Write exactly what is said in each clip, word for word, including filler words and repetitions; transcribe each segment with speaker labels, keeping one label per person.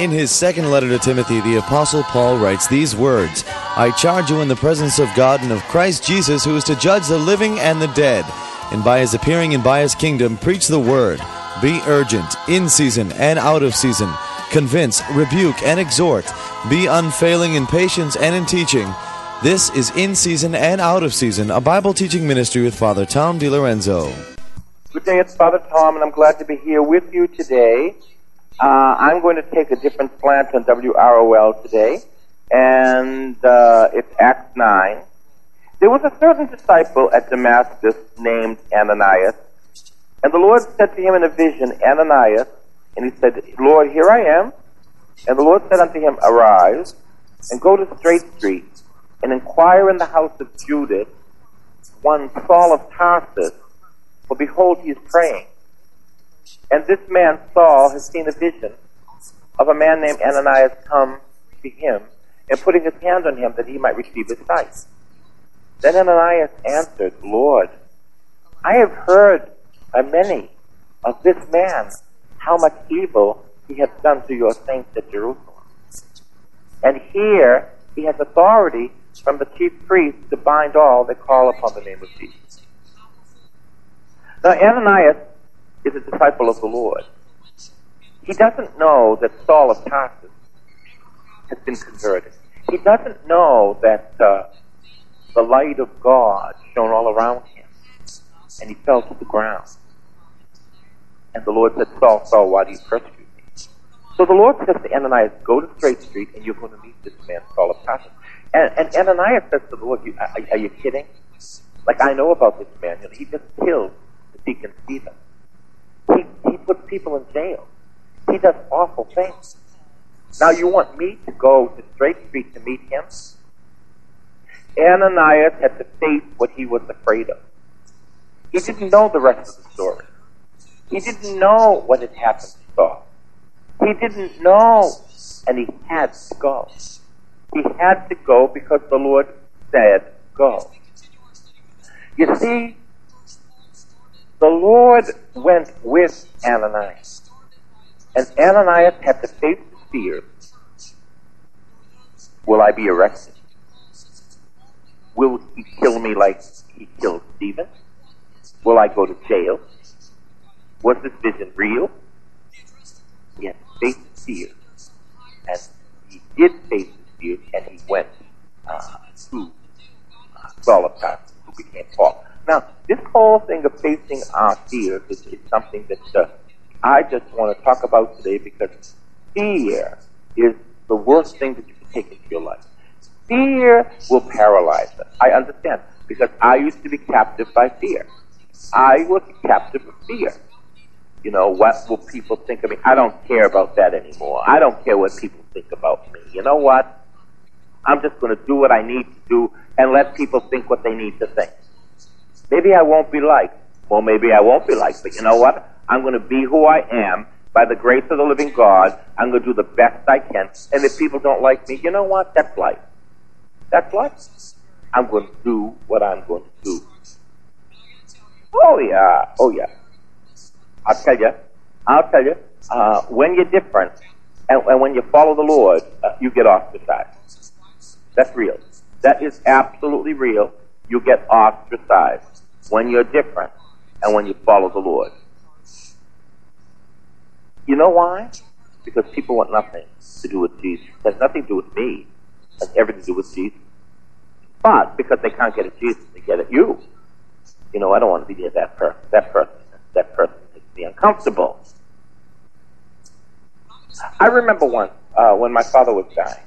Speaker 1: In his second letter to Timothy, the Apostle Paul writes these words, I charge you in the presence of God and of Christ Jesus, who is to judge the living and the dead, and by his appearing and by his kingdom, preach the word. Be urgent, in season and out of season. Convince, rebuke, and exhort. Be unfailing in patience and in teaching. This is In Season and Out of Season, a Bible teaching ministry with Father Tom DiLorenzo.
Speaker 2: Good day, it's Father Tom, and I'm glad to be here with you today. Uh, I'm going to take a different slant on W R O L today, and uh, it's Acts nine. There was a certain disciple at Damascus named Ananias, and the Lord said to him in a vision, Ananias, and he said, Lord, here I am. And the Lord said unto him, Arise, and go to Straight Street, and inquire in the house of Judas one Saul of Tarsus, for behold, he is praying. And this man, Saul, has seen a vision of a man named Ananias come to him, and putting his hand on him that he might receive his sight. Then Ananias answered, Lord, I have heard by many of this man how much evil he hath done to your saints at Jerusalem. And here he has authority from the chief priests to bind all that call upon the name of Jesus. Now Ananias is a disciple of the Lord. He doesn't know that Saul of Tarsus has been converted. He doesn't know that uh, the light of God shone all around him, and he fell to the ground. And the Lord said, Saul, Saul, why do you persecute me? So the Lord says to Ananias, go to Straight Street, and you're going to meet this man, Saul of Tarsus. And, and Ananias says to the Lord, you, are, are you kidding? Like, I know about this man. You know, he just killed the deacon Stephen. He, he puts people in jail. He does awful things. Now you want me to go to Straight Street to meet him? Ananias had to face what he was afraid of. He didn't know the rest of the story. He didn't know what had happened to Saul. He didn't know, and he had to go. He had to go because the Lord said, go. You see, the Lord went with Ananias, and Ananias had to face the fear. Will I be arrested? Will he kill me like he killed Stephen? Will I go to jail? Was this vision real? He had to face the fear. And he did face the fear, and he went uh, to uh, Saul of Tarsus, who became Paul. Now, this whole thing of facing our fears is, is something that uh, I just want to talk about today, because fear is the worst thing that you can take into your life. Fear will paralyze us. I understand, because I used to be captive by fear. I was captive of fear. You know, what will people think of me? I don't care about that anymore. I don't care what people think about me. You know what? I'm just going to do what I need to do and let people think what they need to think. Maybe I won't be liked. Well, maybe I won't be liked. But you know what? I'm going to be who I am. By the grace of the living God, I'm going to do the best I can. And if people don't like me, you know what? That's life. That's life. I'm going to do what I'm going to do. Oh, yeah. Oh, yeah. I'll tell you. I'll tell you. Uh, when you're different and, and when you follow the Lord, uh, you get ostracized. That's real. That is absolutely real. You get ostracized when you're different and when you follow the Lord. You know why? Because people want nothing to do with Jesus. It has nothing to do with me. It has everything to do with Jesus. But because they can't get at Jesus, they get at you. You know, I don't want to be near that person. That person, that person makes me uncomfortable. I remember once uh, when my father was dying.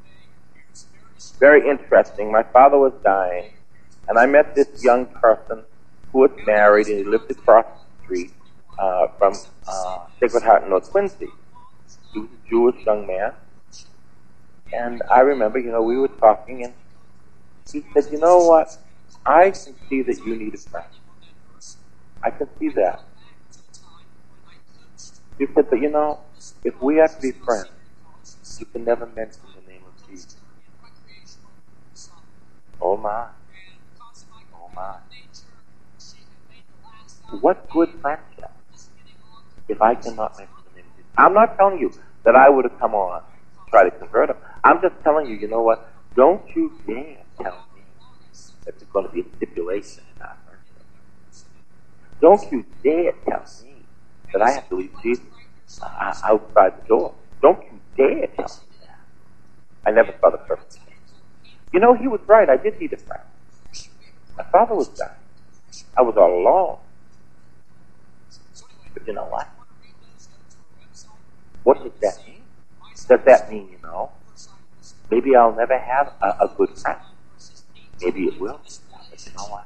Speaker 2: Very interesting. My father was dying, and I met this young person who was married, and he lived across the street uh, from uh, Sacred Heart in North Quincy. He was a Jewish young man, and I remember, you know, we were talking, and he said, you know what? I can see that you need a friend. I can see that. He said, but you know, if we have to be friends, you can never mention the name of Jesus. Oh my. Oh my. What good friendship if I cannot mention the name of Jesus? I'm not telling you that I would have come on to try to convert him. I'm just telling you, you know what? Don't you dare tell me that there's going to be a stipulation in our church. Don't you dare tell me that I have to leave Jesus uh, outside the door. Don't you dare tell me that. I never saw the perfect thing. You know, he was right. I did need a friend. My father was dying. I was all alone. But you know what? What does that mean? Does that mean, you know, maybe I'll never have a, a good friend? Maybe it will. But you know what?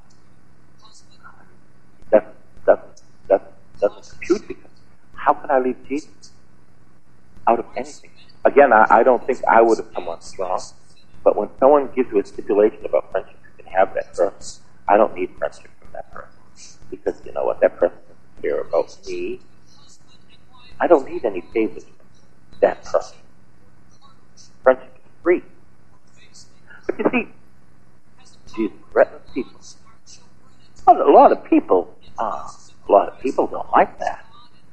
Speaker 2: That doesn't, doesn't, doesn't compute, because how can I leave Jesus out of anything? Again, I, I don't think I would have come on strong. But when someone gives you a stipulation about friendship, you can have that person. I don't need friendship from that person. Because you know what? That person doesn't care about me. I don't need any favors from that person. Friendship is free. But you see, Jesus threatens people. Well, a lot of people, uh, a lot of people don't like that.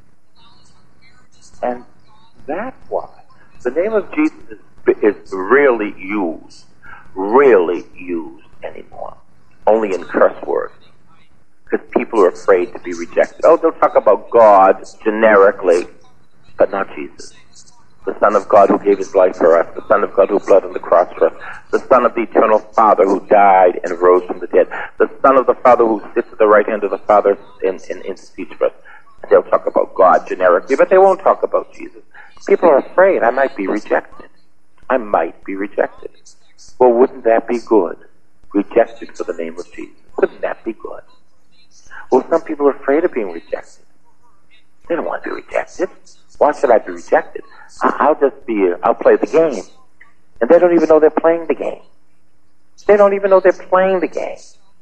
Speaker 2: And that's why the name of Jesus is is rarely used, rarely used anymore, only in curse words, because people are afraid to be rejected. Oh, they'll talk about God generically, but not Jesus. The Son of God who gave his life for us, the Son of God who bled on the cross for us, the Son of the eternal Father who died and rose from the dead, the Son of the Father who sits at the right hand of the Father and, and intercedes for us. They'll talk about God generically, but they won't talk about Jesus. People are afraid I might be rejected. I might be rejected. Well, wouldn't that be good? Rejected for the name of Jesus. Wouldn't that be good? Well, some people are afraid of being rejected. They don't want to be rejected. Why should I be rejected? I'll just be, I'll play the game. And they don't even know they're playing the game. They don't even know they're playing the game.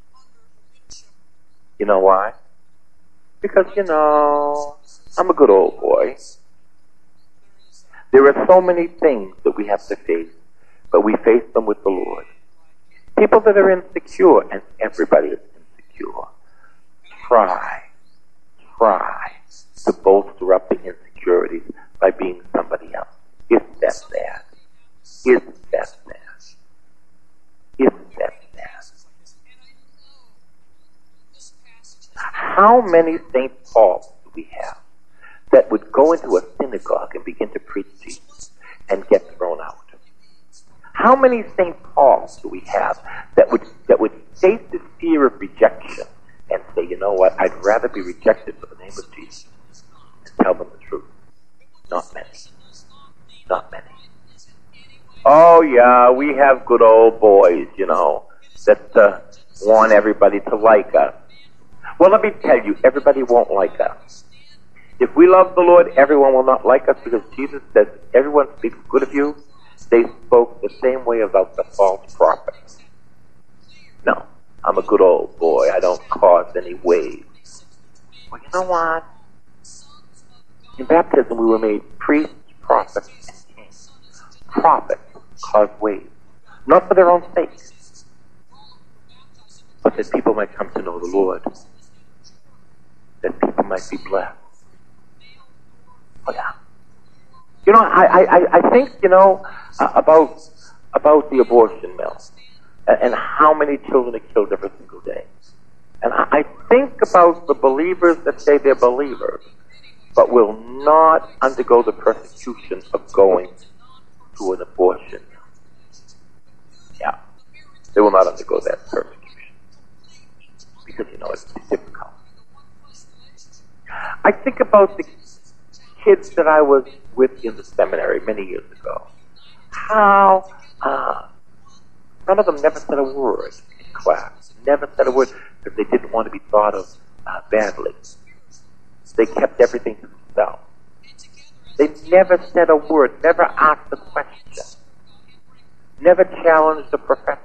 Speaker 2: You know why? Because, you know, I'm a good old boy. There are so many things that we have to face, but we face them with the Lord. People that are insecure, and everybody is insecure, try, try to bolster up the insecurities by being somebody else. Isn't that bad? Isn't that bad? Isn't that bad? How many Saint Pauls do we have that would go into a synagogue and begin to preach Jesus and get thrown out? How many Saint Pauls do we have that would that would face the fear of rejection and say, you know what, I'd rather be rejected for the name of Jesus and tell them the truth? Not many. Not many. Oh yeah, we have good old boys, you know, that uh, want everybody to like us. Well, let me tell you, everybody won't like us. If we love the Lord, everyone will not like us, because Jesus says, everyone speaks good of you. They spoke the same way about the false prophets. No, I'm a good old boy. I don't cause any waves. Well, you know what? In baptism, we were made priests, prophets, and kings. Prophets cause waves. Not for their own sake, but that people might come to know the Lord. That people might be blessed. Oh, yeah. You know, I, I, I think, you know, uh, about about the abortion mill and, and how many children are killed every single day. And I, I think about the believers that say they're believers, but will not undergo the persecution of going to an abortion. Yeah. They will not undergo that persecution. Because, you know, it's difficult. I think about the kids that I was with in the seminary many years ago. How uh, some of them never said a word in class. Never said a word because they didn't want to be thought of uh, badly. They kept everything to themselves. They never said a word, never asked a question, never challenged a professor.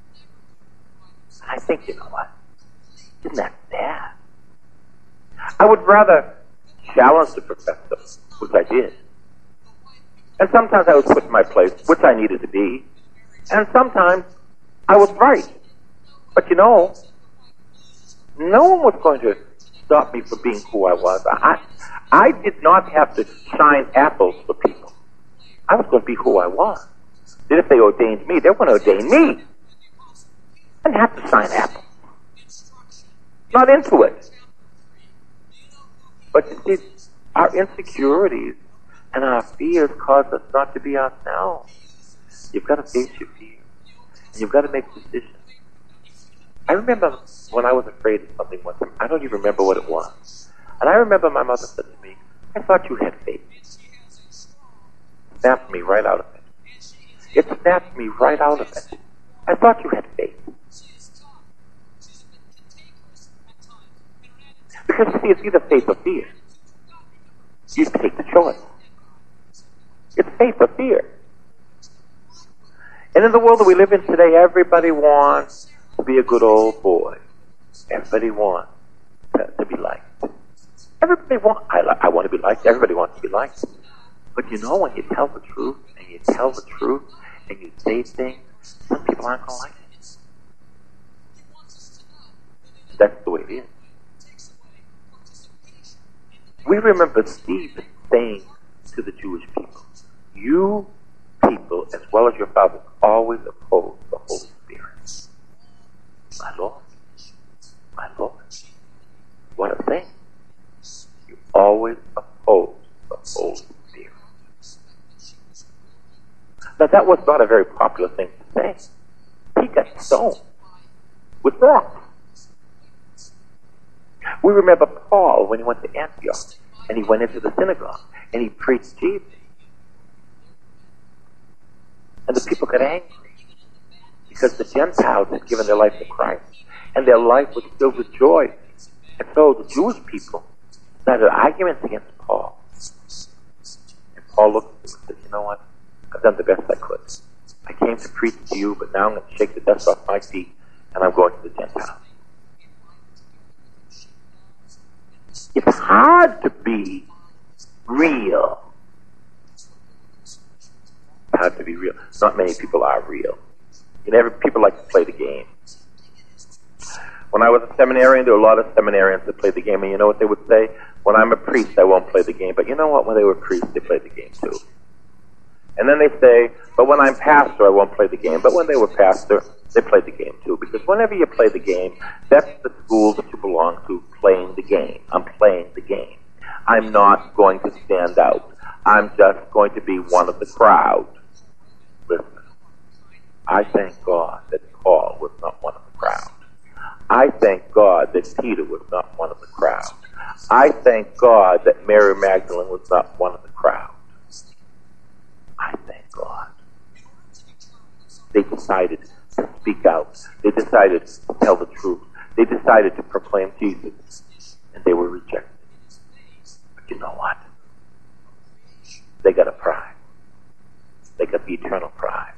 Speaker 2: I think, you know what? Isn't that bad? I would rather challenge the professor, which I did. And sometimes I was put in my place, which I needed to be. And sometimes I was right. But you know, no one was going to stop me from being who I was. I, I did not have to shine apples for people. I was going to be who I was. Then if they ordained me, they were going to ordain me. I didn't have to sign Apple. Not into it. But you see, our insecurities and our fears cause us not to be ourselves. You've got to face your fear. And you've got to make decisions. I remember when I was afraid of something one time, I don't even remember what it was. And I remember my mother said to me, I thought you had faith. Snapped me right out of it. It snapped me right out of it. I thought you had faith. Because you see, it's either faith or fear. You take the choice. It's faith or fear. And in the world that we live in today, everybody wants to be a good old boy. Everybody wants to, to be liked. Everybody wants, I, I want to be liked. Everybody wants to be liked. But you know, when you tell the truth, and you tell the truth, and you say things, some people aren't going to like it. That's the way it is. We remember Stephen saying to the Jewish people, you people, as well as your fathers, always oppose the Holy Spirit. My Lord, my Lord, what a thing. You always oppose the Holy Spirit. Now that was not a very popular thing to say. He got stoned with rocks. We remember Paul when he went to Antioch, and he went into the synagogue, and he preached Jesus. And the people got angry, because the Gentiles had given their life to Christ, and their life was filled with joy. And so the Jewish people started arguments against Paul. And Paul looked at them and said, you know what? I've done the best I could. I came to preach to you, but now I'm going to shake the dust off my feet, and I'm going to the Gentiles. It's hard to be real. It's hard to be real. Not many people are real. You know, every, people like to play the game. When I was a seminarian, there were a lot of seminarians that played the game, and you know what they would say? When I'm a priest, I won't play the game. But you know what? When they were priests, they played the game too. And then they say, but when I'm pastor, I won't play the game. But when they were pastor, they played the game too. Because whenever you play the game, that's the school that you belong to, playing the game. I'm playing the game. I'm not going to stand out. I'm just going to be one of the crowd. Listen, I thank God that Paul was not one of the crowd. I thank God that Peter was not one of the crowd. I thank God that Mary Magdalene was not one of the crowd. I thank God. They decided to speak out. They decided to tell the truth. They decided to proclaim Jesus. And they were rejected. But you know what? They got a pride. They got the eternal pride.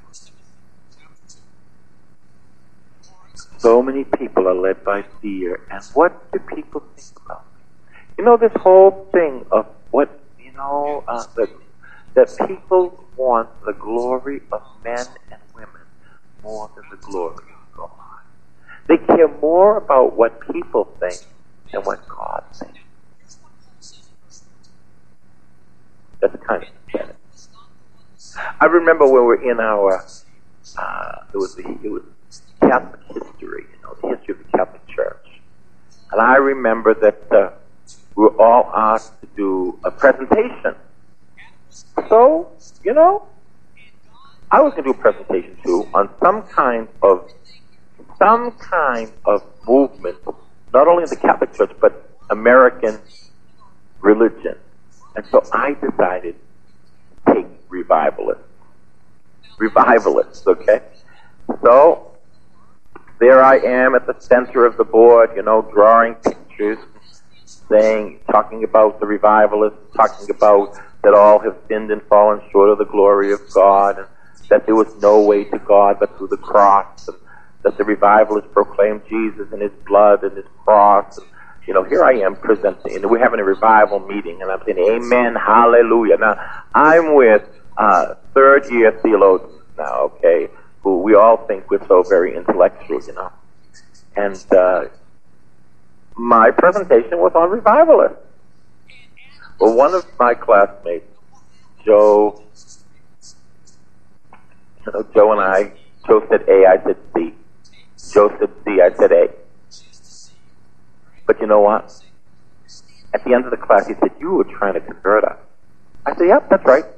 Speaker 2: So many people are led by fear. And what do people think about me? You know, this whole thing of what, you know, uh, that, that people want the glory of men and women more than the glory of God. They care more about what people think than what God thinks. That's kind of pathetic. I remember when we were in our, uh, it was the, it was Catholic history, you know, the history of the Catholic Church. And I remember that uh, we were all asked to do a presentation. So, you know, I was going to do a presentation too on some kind of, some kind of movement, not only in the Catholic Church, but American religion. And so I decided to take revivalists. Revivalists, okay? So, there I am at the center of the board, you know, drawing pictures, saying, talking about the revivalists, talking about that all have sinned and fallen short of the glory of God, and that there was no way to God but through the cross, and that the revivalists proclaimed Jesus and His blood and His cross. And, you know, here I am presenting, and we're having a revival meeting, and I'm saying, amen, hallelujah. Now, I'm with uh, third-year theologians now, okay, who we all think we're so very intellectual, you know. And uh, my presentation was on revivalists. Well, one of my classmates, Joe So Joe and I, Joe said A, I said C. Joe said C, I said A. But you know what? At the end of the class, he said, you were trying to convert us. I said, yep, that's right.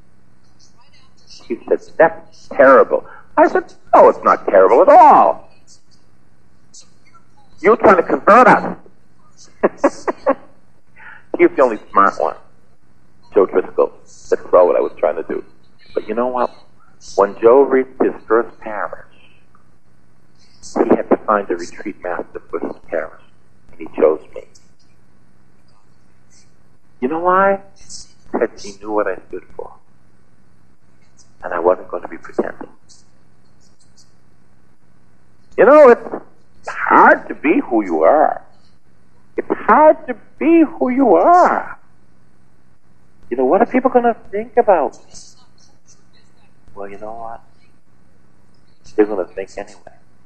Speaker 2: He said, that's terrible. I said, no, it's not terrible at all. You're trying to convert us. He was the only smart one, Joe Driscoll, that saw what I was trying to do. But you know what? When Joe reached his first parish, he had to find a retreat master for his parish, and he chose me. You know why? Because he knew what I stood for, and I wasn't going to be pretending. You know, it's hard to be who you are. It's hard to be who you are. You know, what are people going to think about me? Well, you know what? They're going to think anyway.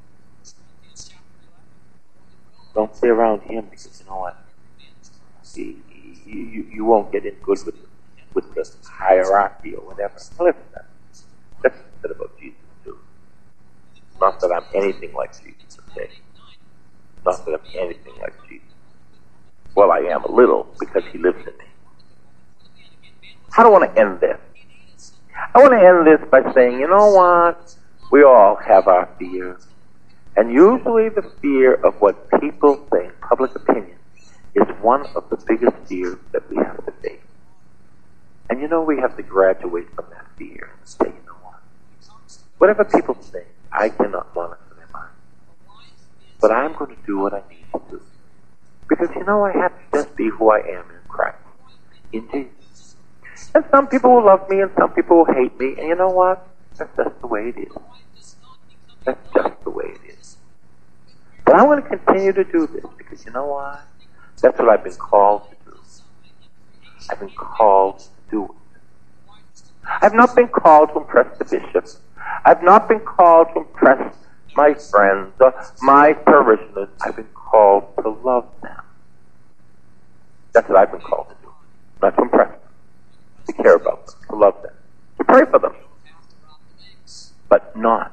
Speaker 2: Don't stay around him, because you know what? You, you, you won't get in good with, with the hierarchy or whatever. Well, listen, that's said about Jesus too. Not that I'm anything like Jesus, okay? Not that I'm anything like Jesus. Well, I am a little, because he lives in me. How do I want to end this? I want to end this by saying, you know what? We all have our fears. And usually the fear of what people think, public opinion, is one of the biggest fears that we have to face. And you know, we have to graduate from that fear and say, you know what? Whatever people think, I cannot monitor their mind. But I'm going to do what I need to do. Because, you know, I have to just be who I am in Christ, in Jesus. And some people will love me and some people will hate me. And you know what? That's just the way it is. That's just the way it is. But I'm going to continue to do this because, you know why? That's what I've been called to do. I've been called to do it. I've not been called to impress the bishop. I've not been called to impress my friends or my parishioners. I've been called to love them. That's what I've been called to do. Not to impress them, to care about them, to love them, to pray for them, but not,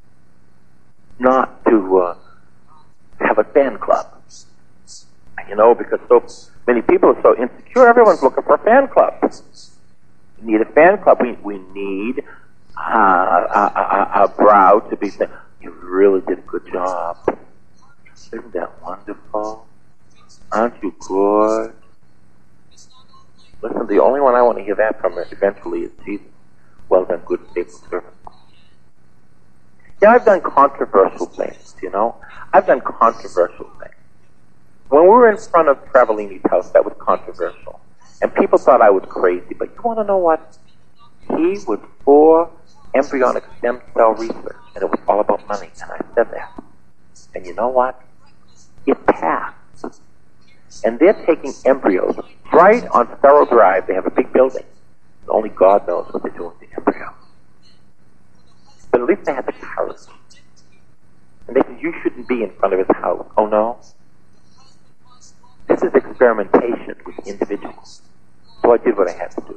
Speaker 2: not to uh, have a fan club. You know, because so many people are so insecure, everyone's looking for a fan club. We need a fan club. We we need uh, a, a, a brow to be saying, you really did a good job. Isn't that wonderful? Aren't you good? Listen, the only one I want to hear that from eventually is Jesus. Well done, good, faithful servant. Yeah, I've done controversial things, you know. I've done controversial things. When we were in front of Travellini's house, that was controversial. And people thought I was crazy, but you want to know what? He was for embryonic stem cell research, and it was all about money, and I said that. And you know what? It passed. And they're taking embryos right on Sparrow Drive. They have a big building. And only God knows what they're doing with the embryos. But at least they had the courage. And they said, you shouldn't be in front of his house. Oh, no? This is experimentation with individuals. So I did what I had to do.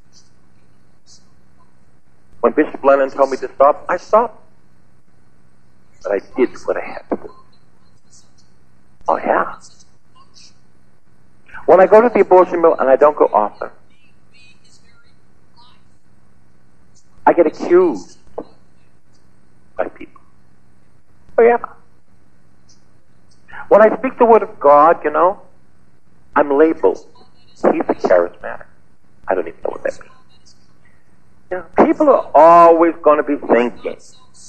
Speaker 2: When Bishop Lennon told me to stop, I stopped. But I did what I had to do. Oh, yeah. When I go to the abortion mill, and I don't go often, I get accused by people. Oh, yeah. When I speak the word of God, you know, I'm labeled. He's a charismatic. I don't even know what that means. You know, people are always going to be thinking.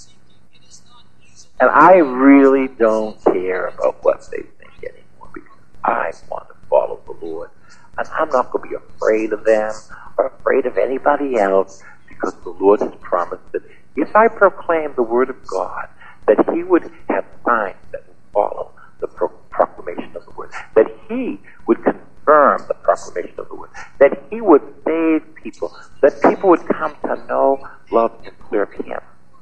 Speaker 2: And I really don't care about what they think anymore because I want to follow the Lord. And I'm not going to be afraid of them or afraid of anybody else because the Lord has promised that if I proclaim the word of God, that he would have signs that would follow the pro- proclamation of the word, that he would confirm the proclamation of the word, that he would save people, that people would come to know, love, and serve him.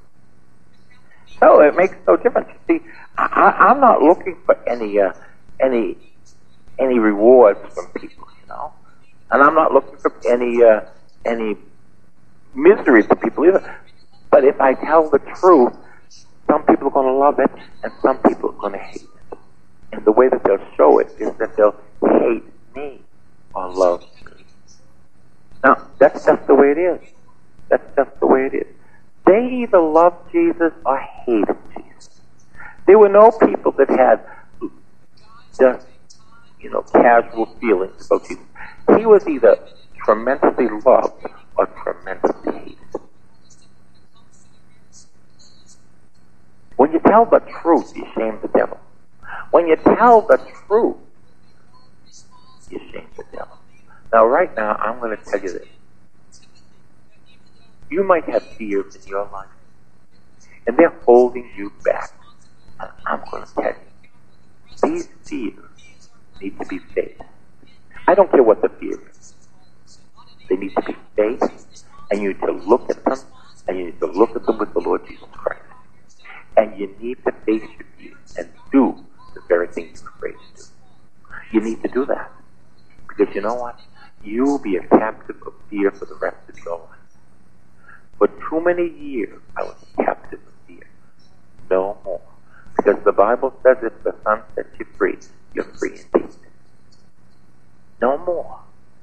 Speaker 2: So it makes no difference. You see, I, I'm not looking for any uh, any any rewards from people, you know, and I'm not looking for any uh, any misery from people either. But if I tell the truth, some people are going to love it, and some people are going to hate it. And the way that they'll show it is that they'll hate me or love me. Now, that's just the way it is. That's just the way it is. They either loved Jesus or hated Jesus. There were no people that had just, you know, casual feelings about Jesus. He was either tremendously loved or tremendously hated. When you tell the truth, you shame the devil. When you tell the truth, you shame the devil. Now, right now, I'm going to tell you this. You might have fears in your life, and they're holding you back. And I'm going to tell you, these fears need to be faced. I don't care what the fear is. They need to be faced, and you need to look at them, and you need to look at them with the Lord Jesus Christ. And you need to face your fears and do the very thing you're afraid to do. You need to do that. Because you know what? You'll be a captive of fear for the rest of your life. For too many years, I was a captive of fear. No more. Because the Bible says if the Son sets you free, you're free indeed. No more.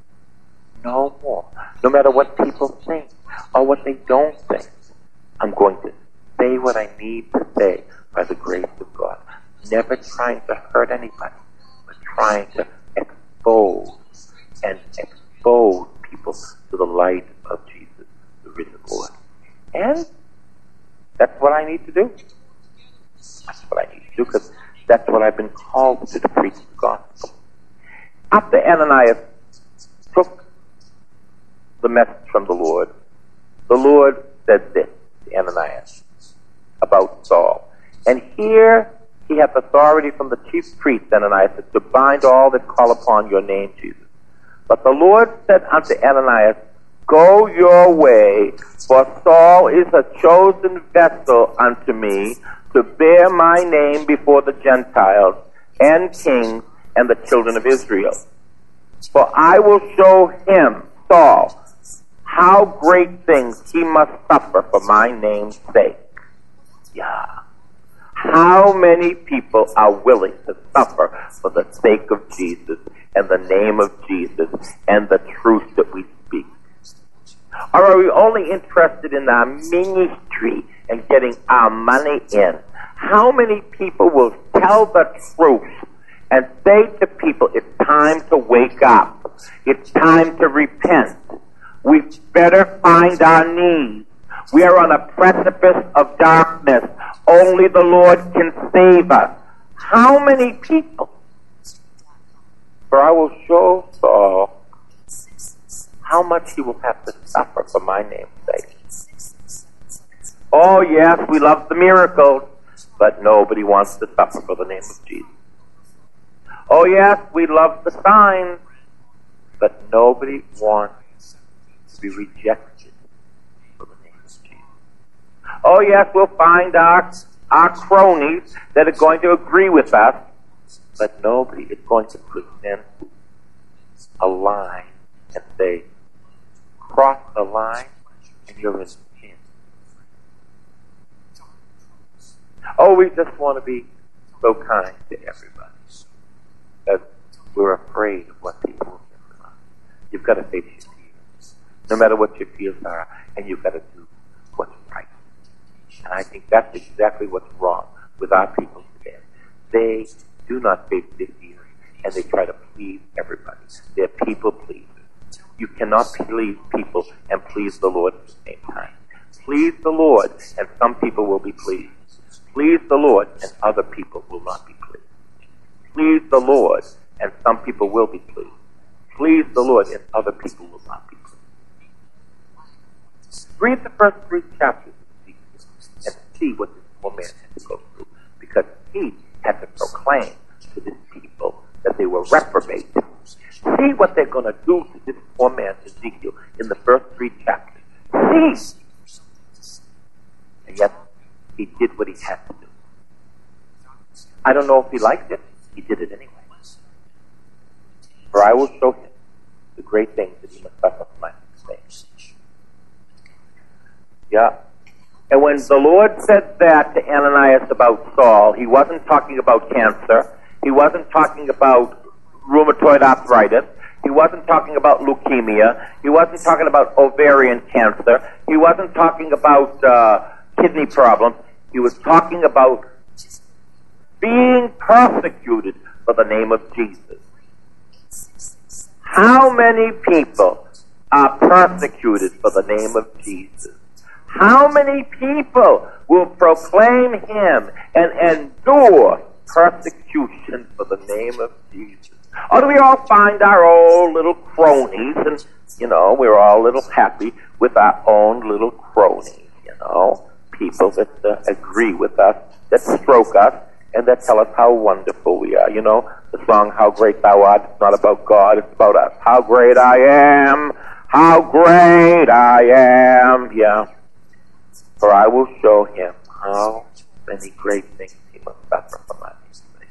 Speaker 2: No more. No matter what people think or what they don't think, I'm going to say what I need to say by the grace of God. Never trying to hurt anybody, but trying to expose and expose people to the light of Jesus, the risen Lord. And that's what I need to do. That's what I need to do, because that's what I've been called to, to preach the gospel. After Ananias took the message from the Lord, the Lord said this to Ananias about Saul. And here he hath authority from the chief priest, Ananias, to bind all that call upon your name, Jesus. But the Lord said unto Ananias, Go your way, for Saul is a chosen vessel unto me to bear my name before the Gentiles and kings and the children of Israel. For I will show him, Saul, how great things he must suffer for my name's sake. Yeah. How many people are willing to suffer for the sake of Jesus and the name of Jesus and the truth that we speak? Or are we only interested in our ministry and getting our money in? How many people will tell the truth and say to people, it's time to wake up. It's time to repent. We better find our needs. We are on a precipice of darkness. Only the Lord can save us. How many people? For I will show Saul how much he will have to suffer for my name's sake. Oh, yes, we love the miracles, but nobody wants to suffer for the name of Jesus. Oh, yes, we love the signs, but nobody wants to be rejected for the name of Jesus. Oh, yes, we'll find our, our cronies that are going to agree with us, but nobody is going to present a line and say, cross the line and you're in sin. Oh, we just want to be so kind to everybody because we're afraid of what people will think of us. You've got to face your fears, no matter what your fears are, and you've got to do what's right. And I think that's exactly what's wrong with our people today. They do not face their fears, and they try to please everybody. They're people pleasers. You cannot please people and please the Lord at the same time. Please the Lord, and some people will be pleased. Please the Lord, and other people will not be pleased. Please the Lord, and some people will be pleased. Please the Lord, and other people will not be pleased. Read the first three chapters of Ezekiel and see what this poor man had to go through, because he had to proclaim to this people that they were reprobate. See what they're going to do to this poor man, Ezekiel, in the first three chapters. See! And yet, he did what he had to do. I don't know if he liked it. He did it anyway. For I will show him the great things that he must suffer for my sake. Yeah. when the Lord said that to Ananias about Saul, he wasn't talking about cancer. He wasn't talking about rheumatoid arthritis. He wasn't talking about leukemia. He wasn't talking about ovarian cancer. He wasn't talking about uh, kidney problems. He was talking about being persecuted for the name of Jesus. How many people are persecuted for the name of Jesus? How many people will proclaim him and endure persecution for the name of Jesus? Or do we all find our own little cronies and, you know, we're all a little happy with our own little cronies, you know, people that uh, agree with us, that stroke us, and that tell us how wonderful we are. You know, the song, How Great Thou Art, it's not about God, it's about us. How great I am, how great I am, yeah. For I will show him how many great things he must suffer for my sake.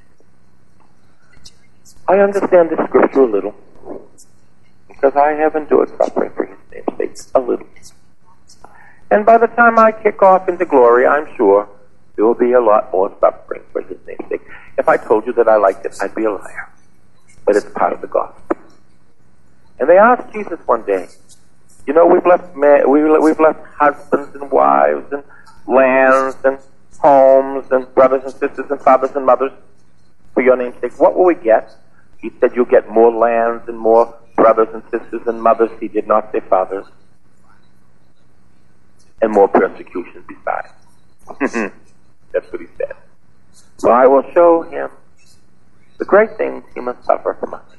Speaker 2: I understand this scripture a little, because I have endured suffering for his name's sake, a little. And by the time I kick off into glory, I'm sure there will be a lot more suffering for his name's sake. If I told you that I liked it, I'd be a liar. But it's part of the gospel. And they asked Jesus one day, you know, we've left ma- we've left husbands and wives and lands and homes and brothers and sisters and fathers and mothers for your name's sake. What will we get? He said you'll get more lands and more brothers and sisters and mothers. He did not say fathers. And more persecution besides. That's what he said. So I will show him the great things he must suffer from us.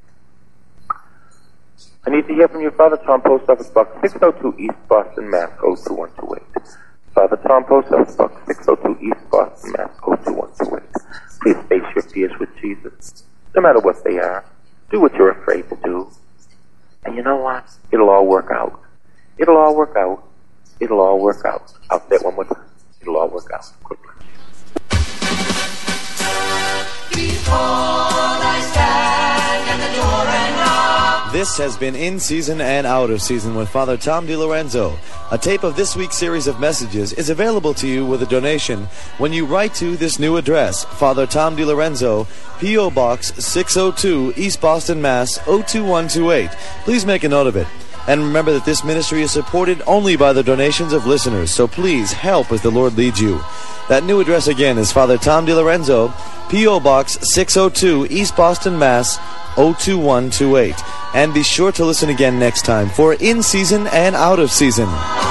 Speaker 2: I need to hear from you, Father Tom, Post Office Box six oh two East Boston, Mass. oh two one two eight. Father Tom, Post Office Box six oh two East Boston, Mass. oh two one two eight. Please face your fears with Jesus, no matter what they are. Do what you're afraid to do. And you know what? It'll all work out. It'll all work out. It'll all work out. I'll say it one more time. It'll all work out. Quickly.
Speaker 3: Behold, I stand at the door and knock.
Speaker 1: This has been In Season and Out of Season with Father Tom DiLorenzo. A tape of this week's series of messages is available to you with a donation when you write to this new address, Father Tom DiLorenzo, P O. Box six oh two, East Boston, Mass. oh two one two eight. Please make a note of it. And remember that this ministry is supported only by the donations of listeners, so please help as the Lord leads you. That new address again is Father Tom DiLorenzo, P O. Box six oh two, East Boston, Mass. oh two one two eight. And be sure to listen again next time for In Season and Out of Season.